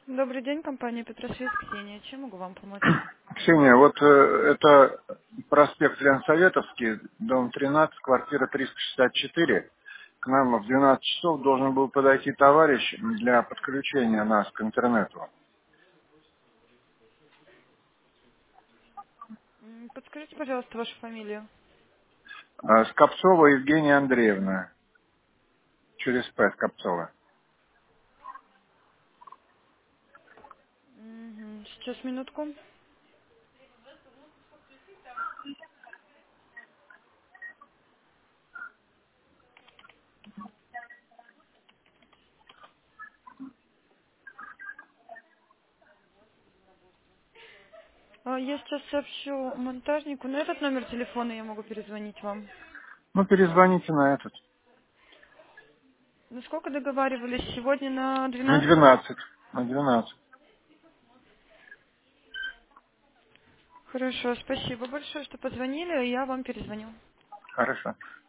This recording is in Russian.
Добрый день, компания Петросвет, Ксения. Чем могу вам помочь? Ксения, вот это проспект Ленсоветовский, дом 13, квартира 364. К нам в 12 часов должен был подойти товарищ для подключения нас к интернету. Подскажите, пожалуйста, вашу фамилию. Скопцова Евгения Андреевна, через П Скопцова. Сейчас, минутку. Я сейчас сообщу монтажнику. На этот номер телефона я могу перезвонить вам. Ну, перезвоните на этот. На сколько договаривались? Сегодня на На 12? 12. На 12. Хорошо, спасибо большое, что позвонили. Я вам перезвоню. Хорошо.